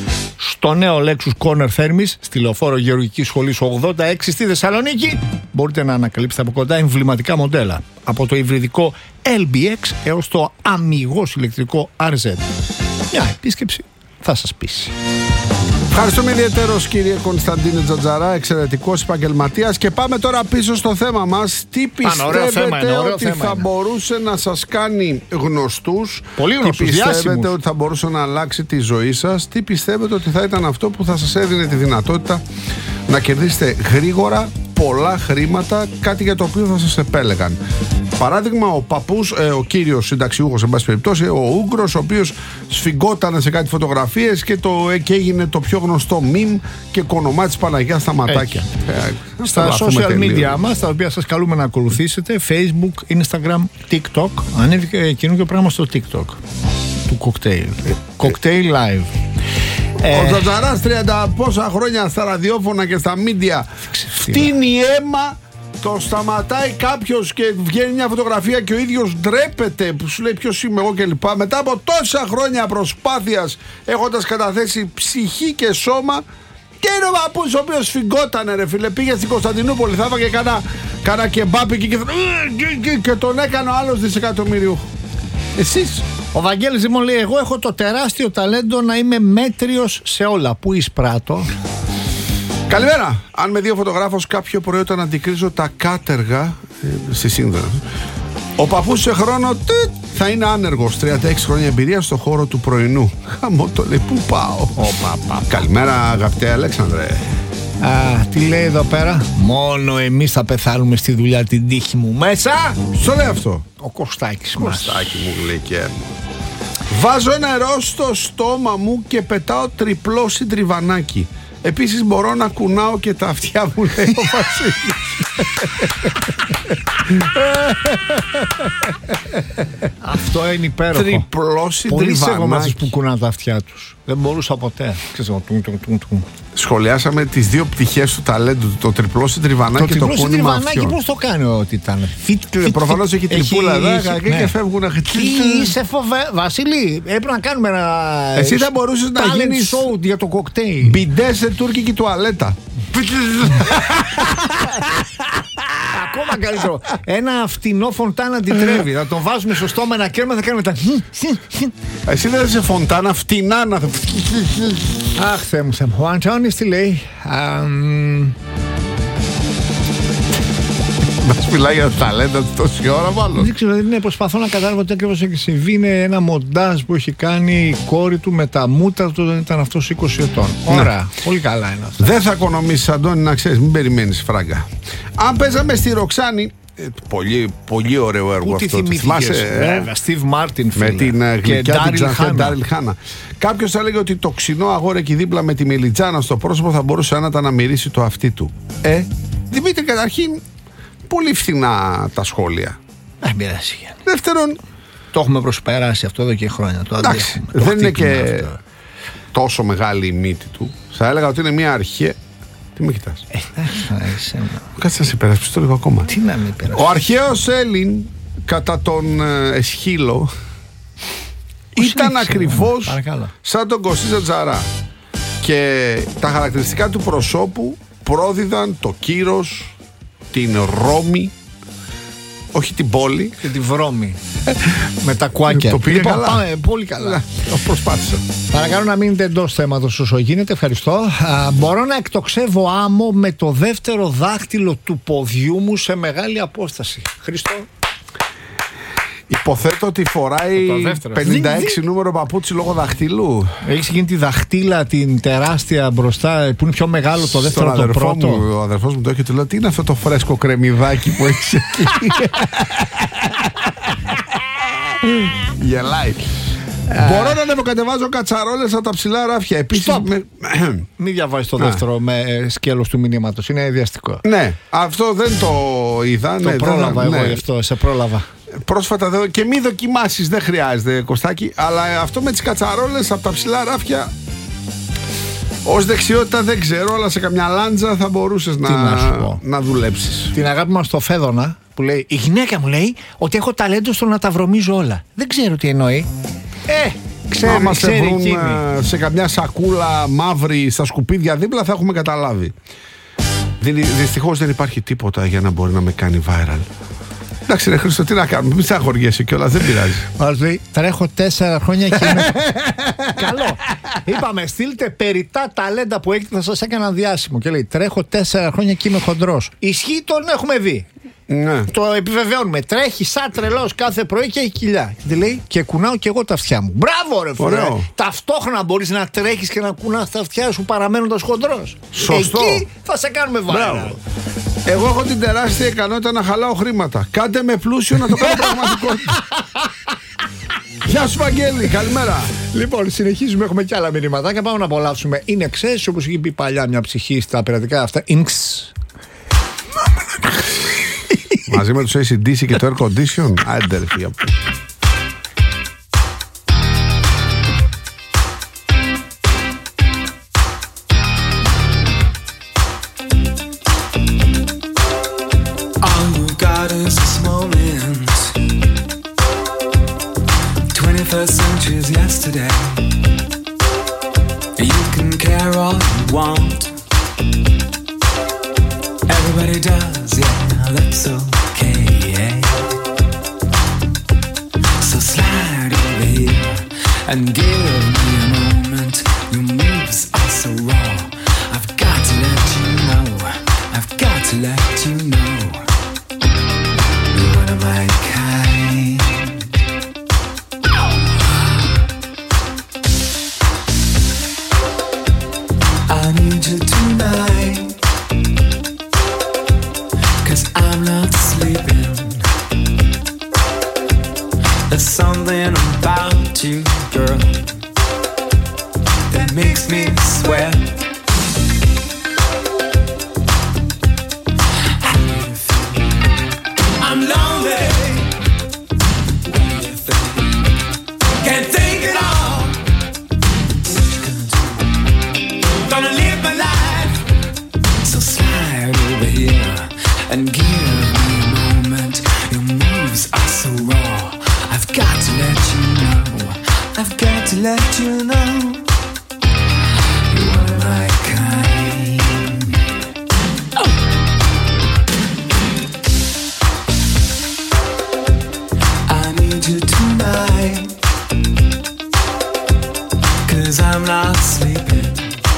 C: Στο νέο Lexus Corner Thermis, στη Λεωφόρο Γεωργικής Σχολής ογδόντα έξι στη Θεσσαλονίκη, μπορείτε να ανακαλύψετε από κοντά εμβληματικά μοντέλα. Από το υβριδικό ελ μπι εξ έως το αμιγώς ηλεκτρικό αρ ζετ. Μια επίσκεψη θα σας πείσει.
D: Ευχαριστούμε ιδιαίτερος κύριε Κωνσταντίνε Τζατζαρά, εξαιρετικός επαγγελματίας. Και πάμε τώρα πίσω στο θέμα μας. Τι πιστεύετε θέμα είναι, ότι θέμα θα είναι. μπορούσε να σας κάνει γνωστούς?
C: Πολύ γνωστούς,
D: τι πιστεύετε
C: διάσημους.
D: ότι θα μπορούσε να αλλάξει τη ζωή σας? Τι πιστεύετε ότι θα ήταν αυτό που θα σας έδινε τη δυνατότητα να κερδίσετε γρήγορα πολλά χρήματα, κάτι για το οποίο θα σας επέλεγαν? Παράδειγμα, ο παππούς, ε, ο κύριος συνταξιούχος, εν πάση περιπτώσει, ο Ούγκρος, ο οποίος σφιγγόταν σε κάτι φωτογραφίες και, το, ε, και έγινε το πιο γνωστό meme και κονομά της Παναγιάς στα ματάκια. Ε,
C: Στα social media μας, τα οποία σας καλούμε να ακολουθήσετε, Facebook, Instagram, TikTok. Ανέβηκε καινούργιο πράγμα στο TikTok του Cocktail. Cocktail Live.
D: Ο ε... Τζατζαράς τριάντα πόσα χρόνια στα ραδιόφωνα και στα media φτύνει αίμα. Το σταματάει κάποιος και βγαίνει μια φωτογραφία και ο ίδιος ντρέπεται που σου λέει ποιος είμαι εγώ κλπ. Μετά από τόσα χρόνια προσπάθειας, έχοντας καταθέσει ψυχή και σώμα, και είναι ο παππούς ο οποίος φυγότανε ρε φίλε. Πήγε στην Κωνσταντινούπολη, θα έφαγε κάνα, κάνα κεμπάπι και, και, και τον έκανε ο άλλος δισεκατομμυριούχο. Εσείς?
C: Ο Βαγγέλης μου λέει: εγώ έχω το τεράστιο ταλέντο να είμαι μέτριος σε όλα. Πού εισπράττω?
D: Καλημέρα. Αν με δύο φωτογράφος κάποιο πρωί όταν αντικρίζω τα κάτεργα ε, στη σύνδρα, ο παππούς σε χρόνο τίτ, θα είναι άνεργος. τριάντα έξι χρόνια εμπειρία στο χώρο του πρωινού. Χαμό το λέει, πού πάω?
C: Ο παπά.
D: Καλημέρα αγαπητέ Αλέξανδρε.
C: Α, τι λέει εδώ πέρα? Μόνο εμείς θα πεθάνουμε στη δουλειά, την τύχη μου μέσα.
D: Στο λέει αυτό
C: ο Κωστάκης μας.
D: Κωστάκη μου λέει και βάζω νερό στο στόμα μου και πετάω τριπλό συντριβανάκι. Επίσης μπορώ να κουνάω και τα αυτιά μου, λέει ο Βασίλης.
C: Αυτό είναι υπέροχο.
D: Τριπλό συντριβανάκι.
C: Πολύ σέβομαι αυτούς που κουνάνε τα αυτιά τους. Δεν μπορούσα ποτέ.
D: Σχολιάσαμε τις δύο πτυχές του ταλέντου, το τριπλό συντριβανάκι και το κούνημα αυτιών. Το τριπλό συντριβανάκι πώς
C: το κάνει ότι ήταν?
D: Προφανώς έχει τρυπούλα εδώ και φεύγουν.
C: Είσαι φοβε... Βασίλη, έπρεπε να κάνουμε ένα...
D: Εσύ θα μπορούσες να γίνεις
C: show για το κοκτέιλ.
D: Μπιντέ σε τουρκική τουαλέτα.
C: Ακόμα καλύτερο. Ένα φτηνό φωντάνα αντιτρέβει. Θα τον βάζουμε στο στόμα ένα κέρμα, θα κάνουμε τα...
D: Εσύ δεν είσαι φωντάνα, φτηνά να...
C: Αχ, Θεέ μου, Θεέ μου. Ο Αντώνης τι λέει?
D: Μας μιλάει για τα ταλέντα του τόση ώρα μάλλον.
C: Δεν ξέρω, ναι, προσπαθώ να καταλάβω τι ακριβώς έχει συμβεί. Είναι ένα μοντάζ που έχει κάνει η κόρη του με τα μούτρα του όταν ήταν αυτός είκοσι ετών. Ωραία, ναι. Πολύ καλά είναι αυτό.
D: Δεν θα οικονομήσεις, Αντώνη, να ξέρεις, μην περιμένεις φράγκα. Αν παίζαμε στη Ροξάνη, ε, πολύ, πολύ ωραίο έργο.
C: Πού
D: αυτό.
C: τι θυμήθηκες? Βέβαια, Στιβ Μάρτιν
D: με την uh, γλυκιά την ξανθιά Ντάριλ Χάνα. Κάποιος θα έλεγε ότι το ξινό αγόρι εκεί δίπλα με τη μελιτζάνα στο πρόσωπο θα μπορούσε άνατα να μυρίσει το αυτί του. Ε, Δημήτρη, καταρχήν πολύ φθηνά τα σχόλια.
C: Δεν πειράζει.
D: Δεύτερον,
C: το έχουμε προσπεράσει αυτό εδώ και χρόνια. Το
D: εντάξει, το δεν είναι και αυτό. Τόσο μεγάλη η μύτη του. Θα έλεγα ότι είναι μια αρχαία. Τι με κοιτάς?
C: Ε, εντάξει,
D: κάτσε να σε υπερασπιστώ λίγο ακόμα.
C: Τι να με υπερασπιστώ?
D: Ο αρχαίος Έλλην κατά τον ε, Εσχύλο ήταν ακριβώς σαν τον Κωστή Τζατζαρά. Και τα χαρακτηριστικά του προσώπου πρόδιδαν το Κύρος, την Ρώμη, όχι την πόλη.
C: Και τη Βρώμη. Με τα κουάκια.
D: Το πήγε
C: λοιπόν,
D: καλά.
C: Πάμε πολύ καλά.
D: Προσπάθησα.
C: Παρακαλώ να μείνετε εντός θέματος όσο γίνεται. Ευχαριστώ. Α, μπορώ να εκτοξεύω άμμο με το δεύτερο δάχτυλο του ποδιού μου σε μεγάλη απόσταση. Χριστό.
D: Υποθέτω ότι φοράει πενήντα έξι νούμερο παπούτσι λόγω δαχτυλού.
C: Έχει γίνει τη δαχτύλα την τεράστια μπροστά που είναι πιο μεγάλο το δεύτερο από το πρώτο.
D: Μου, ο αδερφός μου το έχει, του λέω, τι είναι αυτό το φρέσκο κρεμμυδάκι που έχεις εκεί. Γελάει. Μπορώ να ανεβοκατεβάζω κατσαρόλες από τα ψηλά ράφια. Επίσης. Με...
C: Μην διαβάζεις το δεύτερο με σκέλος του μηνύματος. Είναι ιδιαστικό.
D: Ναι, αυτό δεν το είδα.
C: Το
D: ναι,
C: πρόλαβα
D: δεν,
C: εγώ
D: ναι.
C: γι' αυτό, σε πρόλαβα.
D: Πρόσφατα δε, και μη δοκιμάσεις, δεν χρειάζεται, Κωστάκη. Αλλά αυτό με τις κατσαρόλες από τα ψηλά ράφια, ως δεξιότητα δεν ξέρω, αλλά σε καμιά λάντζα θα μπορούσες να, να, να δουλέψεις.
C: Την αγάπη μας στο Φέδωνα που λέει, η γυναίκα μου λέει ότι έχω ταλέντο στο να τα βρωμίζω όλα. Δεν ξέρω τι εννοεί. Ε, ξέρει,
D: άμα σε
C: ξέρει
D: βρουν
C: εκείνη.
D: σε καμιά σακούλα μαύρη στα σκουπίδια δίπλα θα έχουμε καταλάβει. Δυστυχώς δεν υπάρχει τίποτα για να μπορεί να με κάνει viral. Εντάξει ρε Χρήστο, τι να κάνουμε, μην στεναχωριέσαι κιόλας, δεν πειράζει.
C: Άλλος λέει, τρέχω τέσσερα χρόνια και είμαι... Καλό. Είπαμε, στείλτε περιτά ταλέντα που έχετε, θα σας έκανα διάσημο. Και λέει, τρέχω τέσσερα χρόνια και είμαι χοντρός. Ισχύει, τον έχουμε δει.
D: Ναι.
C: Το επιβεβαιώνουμε. Τρέχει σαν τρελός κάθε πρωί και έχει κοιλιά. Και λέει, και κουνάω και εγώ τα αυτιά μου. Μπράβο, ρε φίλε. Ταυτόχρονα μπορείς να τρέχεις και να κουνάς τα αυτιά σου παραμένοντας χοντρός.
D: Σωστό.
C: Εκεί θα σε κάνουμε viral.
D: Εγώ έχω την τεράστια ικανότητα να χαλάω χρήματα. Κάντε με πλούσιο να το κάνω πραγματικότητα. Γεια σου Βαγγέλη, καλημέρα.
C: Λοιπόν, συνεχίζουμε, έχουμε και άλλα μηνύματάκια. Πάμε να απολαύσουμε. Είναι ξέρεις, όπως είχε πει παλιά μια ψυχή στα πειρατικά αυτά. Ινξ.
D: Μαζί με τους έι σι ντι σι και το air condition. Άντε ρε φίλε.
S: twenty-first century's yesterday. You can care all you want. Everybody does, yeah, that's okay, yeah. So slide over here and give me a moment. Your moves are so raw. I've got to let you know. I've got to let you know. You're one of my kind. I need you tonight, 'cause I'm not sleeping. There's something about you, girl, that makes me sweat. I'm lonely. What do you think? Can't think at all. Gonna live my life. So slide over here and give me a moment. Your moves are so raw. I've got to let you know. I've got to let you know. You're my kind. Oh. I need you tonight, 'cause I'm not sleeping.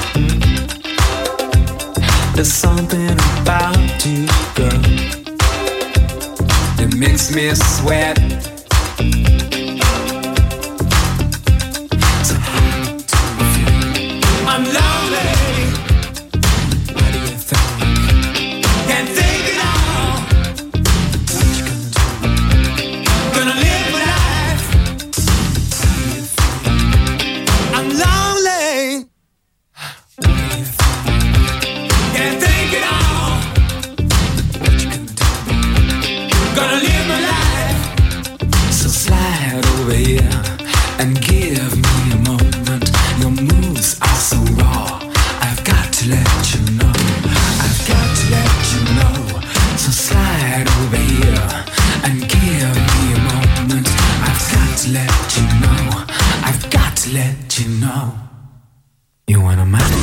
S: There's something about you, girl, that makes me sweat. So I'm lonely. What do you think? Can't think at all. What you gonna do? Gonna live my life. What do you think? I'm lonely. What do you think? Can't think at all. What you gonna do? Gonna live my life. So slide over here and give me a moment. Your moves are so raw. I've got to let you know. I've got to let you know. So slide over here and give me a moment. I've got to let you know. I've got to let you know. You
B: wanna match.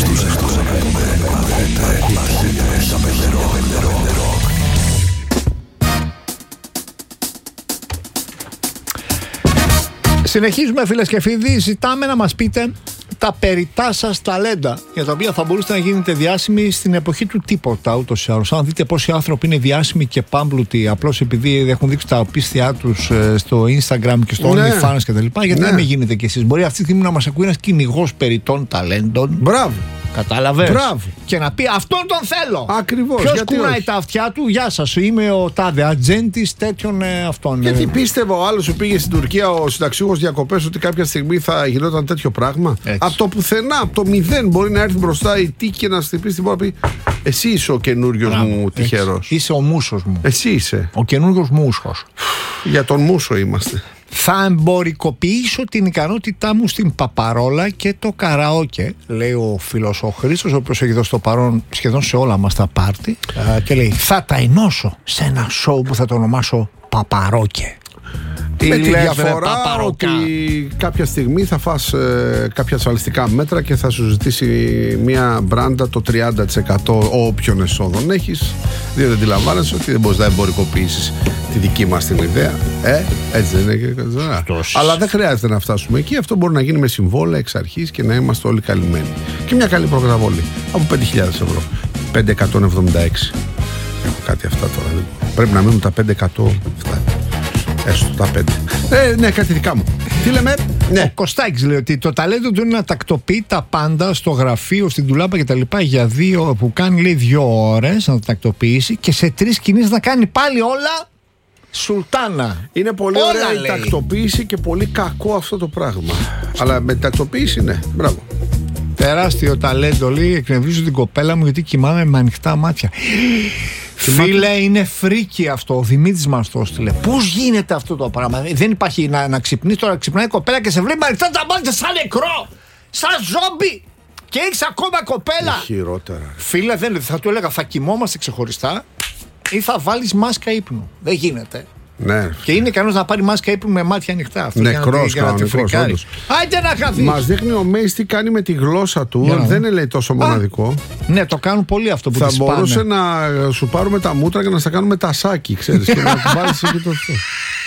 C: Συνεχίζουμε, φίλες και φίλοι. Ζητάμε να μας πείτε τα περιτά σας ταλέντα, για τα οποία θα μπορούσατε να γίνετε διάσημοι στην εποχή του τίποτα, ούτως ή άλλως. Αν δείτε πόσοι άνθρωποι είναι διάσημοι και πάμπλουτοι απλώς επειδή έχουν δείξει τα οπίστια τους στο Instagram και στο
D: ναι.
C: OnlyFans κτλ. Γιατί
D: ναι.
C: δεν με γίνετε κι εσείς. Μπορεί αυτή τη στιγμή να μας ακούει ένας κυνηγός περιττών ταλέντων.
D: Μπράβο.
C: Κατάλαβες.
D: Μπράβο.
C: Και να πει αυτόν τον θέλω.
D: Ακριβώς.
C: Ποιος
D: γιατί
C: κουνάει
D: όχι.
C: τα αυτιά του, γεια σας, είμαι ο τάδε ατζέντης τέτοιων ε, αυτών.
D: Γιατί
C: ε.
D: πίστευε ο άλλος που πήγε στην Τουρκία, ο συνταξιούχος διακοπές, ότι κάποια στιγμή θα γινόταν τέτοιο πράγμα.
C: Έτσι.
D: Από το πουθενά, από το μηδέν, μπορεί να έρθει μπροστά η τύχη και να χτυπήσει την πόρτα. Εσύ είσαι ο καινούριος μου τυχερός.
C: Είσαι ο μούσος μου.
D: Εσύ είσαι.
C: Ο καινούριος μούσος.
D: Για τον μούσο είμαστε.
C: Θα εμπορικοποιήσω την ικανότητά μου στην παπαρόλα και το καραόκε, λέει ο φίλος ο Χρήστος, ο οποίος έχει δώσει το παρόν σχεδόν σε όλα μας τα πάρτι. Α, και λέει, θα τα ενώσω σε ένα σοου που θα το ονομάσω Παπαρόκε.
D: Με τη
C: λες,
D: διαφορά
C: ρε,
D: ότι κάποια στιγμή θα φας ε, κάποια ασφαλιστικά μέτρα και θα σου ζητήσει μια μπράντα το τριάντα τοις εκατό όποιων εσόδων έχεις, διότι δεν αντιλαμβάνεσαι ότι δεν μπορείς να εμπορικοποιήσεις τη δική μας την ιδέα. Ε, έτσι δεν είναι. Αλλά δεν χρειάζεται να φτάσουμε εκεί. Αυτό μπορεί να γίνει με συμβόλαια εξ αρχής και να είμαστε όλοι καλυμμένοι. Και μια καλή προκαταβολή από πέντε χιλιάδες ευρώ. πέντε εκατόν εβδομήντα έξι. Έχω κάτι αυτά τώρα. Πρέπει να μείνουν τα πέντε εκατό. Αυτά. Έστω τα πέντε. Ε, ναι, κάτι δικά μου. Τι λέμε, ναι.
C: Ο Κωστάκης λέει ότι το ταλέντο του είναι να τακτοποιεί τα πάντα στο γραφείο, στην τουλάπα κτλ. Για δύο, που κάνει λέει δύο ώρες να τα τακτοποιήσει και σε τρεις κινήσεις να κάνει πάλι όλα σουλτάνα.
D: Είναι πολύ
C: όλα,
D: ωραία
C: λέει.
D: η τακτοποίηση και πολύ κακό αυτό το πράγμα. Αλλά με τακτοποίηση, ναι. Μπράβο.
C: Τεράστιο ταλέντο, λέει. Εκνευρίζω την κοπέλα μου γιατί κοιμάμαι με ανοιχτά μάτια. Φίλε, είναι φρίκι αυτό. Ο Δημήτρης μας το έστειλε. Πώς γίνεται αυτό το πράγμα? Δεν υπάρχει να, να ξυπνείς τώρα, ξυπνάει η κοπέλα και σε βλέπει με ανοιχτά τα μάτια σαν νεκρό, σαν ζόμπι. Και έχεις ακόμα κοπέλα.
D: Χειρότερα.
C: Φίλε, δεν θα του έλεγα θα κοιμόμαστε ξεχωριστά ή θα βάλεις μάσκα ύπνου. Δεν γίνεται.
D: Ναι.
C: Και είναι ικανός να πάρει μάσκα ύπνου με μάτια ανοιχτά. Αυτό
D: Νεκρός
C: για να, για να τη
D: κανονικός,
C: φρικάρει.
D: όντως.
C: Άντε να χαθείς.
D: Μας δείχνει ο Μέης τι κάνει με τη γλώσσα του.
C: Για να
D: Δεν
C: δω.
D: είναι λέει τόσο μοναδικό.
C: Ναι, το κάνουν πολύ αυτό που
D: Θα
C: τις
D: μπορούσε
C: πάνε.
D: να σου πάρουμε τα μούτρα και να στα κάνουμε τα σάκι, ξέρεις, και να του βάλεις εκεί το αυτό.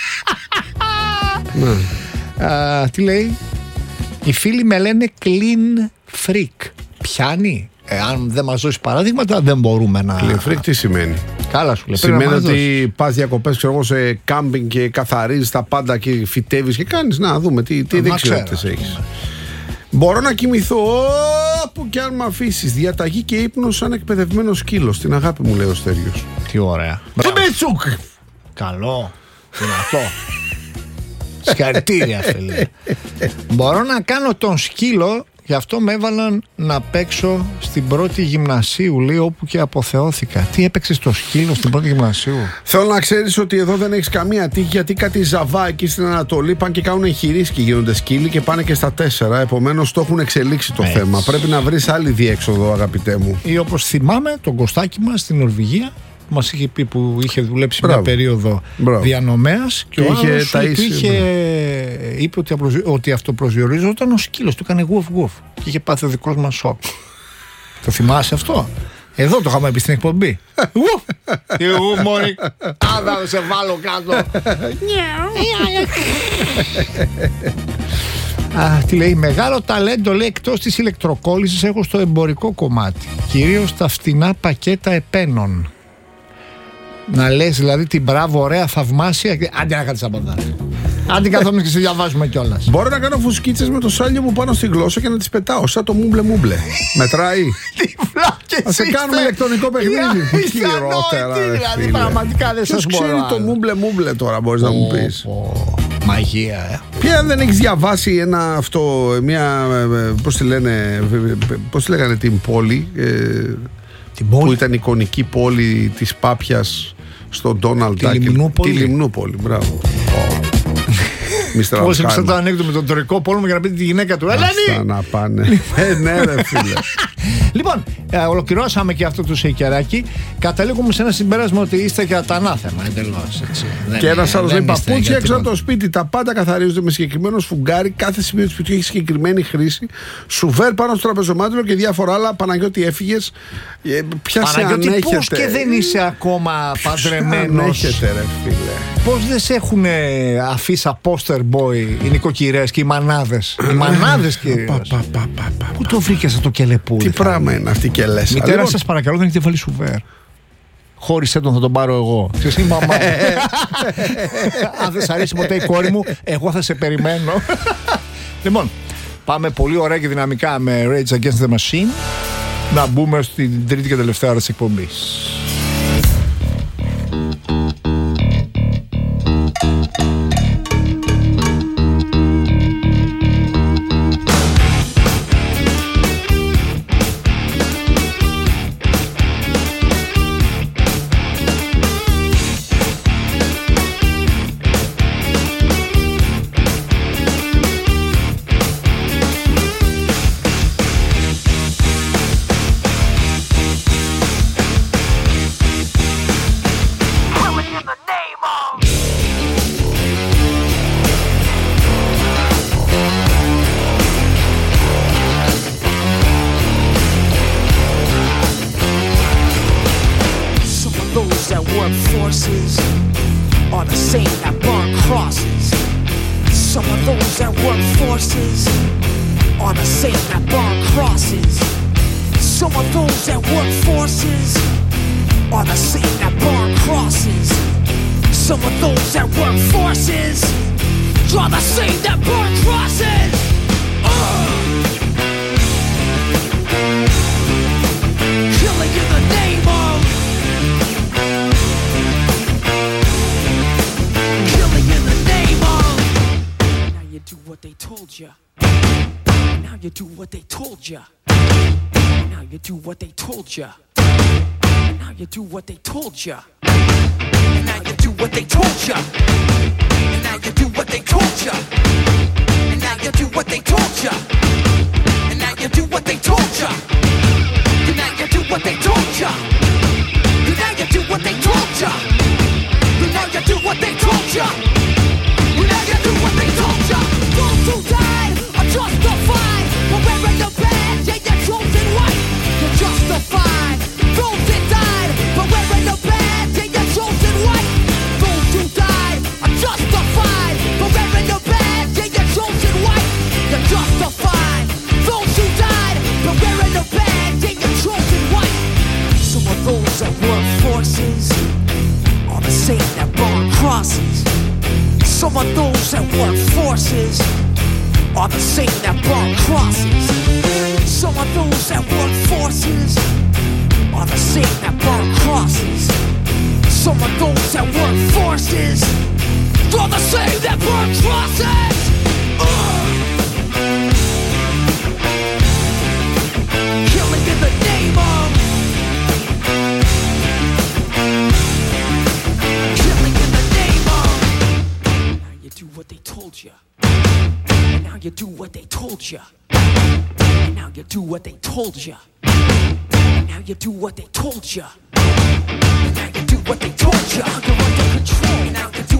D: Ναι.
C: Α, τι λέει? Οι φίλοι με λένε clean freak. Πιάνει? Ε, αν δεν μας δώσει παραδείγματα δεν μπορούμε να...
D: Clean freak τι σημαίνει?
C: Καλά σου λέει.
D: Σημαίνει
C: πρέπει να μας δώσεις.
D: ότι πας διακοπές, ξέρω εγώ, σε κάμπινγκ και καθαρίζεις τα πάντα και φυτεύεις και κάνεις. Να δούμε τι, τι
C: Ε, μα
D: δεξιότητες
C: ξέρω.
D: έχεις. Μπορώ να κοιμηθώ όπου και αν με αφήσεις. Διαταγή και ύπνο σαν εκπαιδευμένο σκύλο. Την αγάπη μου, λέει ο Στέργιος.
C: Τι ωραία.
D: Μπέτσουκ!
C: Καλό. Δυνατό. Συγχαρητήρια, φίλε. Μπορώ να κάνω τον σκύλο. Γι' αυτό με έβαλαν να παίξω στην πρώτη γυμνασίου, λέει, όπου και αποθεώθηκα. Τι έπαιξες το σκύλο στην πρώτη γυμνασίου?
D: Θέλω να ξέρεις ότι εδώ δεν έχεις καμία τύχη, γιατί κάτι ζαβά εκεί στην Ανατολή πάνε και κάνουν εγχειρήσεις και γίνονται σκύλοι και πάνε και στα τέσσερα. Επομένως το έχουν εξελίξει το
C: Έτσι.
D: θέμα. Πρέπει να βρεις άλλη διέξοδο, αγαπητέ μου.
C: Ή όπως θυμάμαι, τον Κωστάκη μας στην Νορβηγία, μας είχε πει που είχε δουλέψει
D: Μπράβο.
C: μια περίοδο
D: Μπράβο.
C: διανομέας και,
D: Και
C: ο
D: είχε
C: άλλος του
D: ταΐσει,
C: είχε, είπε ότι, απροσδιο- ότι αυτοπροσδιορίζονταν ο σκύλος, του έκανε γουφ γουφ και είχε πάθει ο δικός μας σοκ. Το θυμάσαι αυτό? Εδώ το είχαμε πει στην εκπομπή. Γουφ! Τι γουφ, μωρή. Άδα σε βάλω κάτω. Α, τι λέει, μεγάλο ταλέντο, λέει, εκτός της ηλεκτροκόλλησης έχω στο εμπορικό κομμάτι. Κυρίως τα φτηνά πακέτα επένων. Να λες δηλαδή την μπράβο, ωραία, θαυμάσια. Άντε να κάτσεις από εδώ. Άντε καθόμαστε και σε διαβάζουμε κιόλας.
D: Μπορώ να κάνω φουσκίτσες με το σάλιο μου πάνω στη γλώσσα και να τις πετάω σαν το μούμπλε μούμπλε. Μετράει?
C: Τι βλάκες
D: Ας σε
C: είστε.
D: κάνουμε ηλεκτρονικό παιχνίδι.
C: Είστε
D: Χειρότερα,
C: ανόητοι,
D: ρε
C: δηλαδή,
D: φίλε.
C: πραγματικά δεν
D: Ποιος
C: σας μπορώ
D: ξέρει το
C: άλλο.
D: μούμπλε μούμπλε τώρα, μπορείς να μου πεις?
C: Μαγεία, ε.
D: Ποια δεν έχεις διαβάσει ένα αυτό, μια, ε, πώς τη λένε, ε, πώς τη λέγανε την πόλη, ε,
C: την πόλη,
D: που ήταν εικονική πόλη της Πάπιας στον Ντόναλντ Τάκ.
C: Λιμνούπολη.
D: Τη Λιμνούπολη, μπράβο.
C: Πώς έπαιξε το ανέκδοτο με τον τουρκικό πόλεμο για να πείτε τη γυναίκα του. Ελένη!
D: Αυτά να πάνε. Ε, ναι ρε φίλε.
C: Λοιπόν, ε, ολοκληρώσαμε και αυτό το σεϊκεράκι. Καταλήγουμε σε ένα συμπέρασμα ότι είστε και ατανάθεμα εντελώς.
D: Και ένα άλλο λέει: παπούτσια έξω από το σπίτι. Τα πάντα καθαρίζονται με συγκεκριμένο σφουγγάρι. Κάθε σημείο του σπιτιού έχει συγκεκριμένη χρήση. Σουβέρ πάνω στο τραπεζομάντιλο και διάφορα άλλα. Παναγιώτη, έφυγες. Ε, ποια σε ανέχεται.
C: Πώς και δεν είσαι ακόμα παντρεμένος.
D: Ανέχεται, ρε φίλε.
C: Πώς δεν σε έχουν αφήσει poster boy οι νοικοκυρές και οι μανάδες. Οι μανάδες κυρίως. Πού το βρήκες αυτό το κελεπούρι?
D: Τι πράγμα είναι αυτή και λες?
C: Μητέρα, λοιπόν, σας παρακαλώ, δεν έχετε βάλει σουβέρ. Χώρισε τον, θα τον πάρω εγώ. Ξέρεις, η μαμά. Αν δεν σ' αρέσει ποτέ η κόρη μου, εγώ θα σε περιμένω. Λοιπόν, πάμε πολύ ωραία και δυναμικά με Rage Against the Machine. Να μπούμε στην τρίτη και τελευταία ώρα της εκπομπής.
T: Now you do what they told you. Now you do what they told you. You're under control. Now you do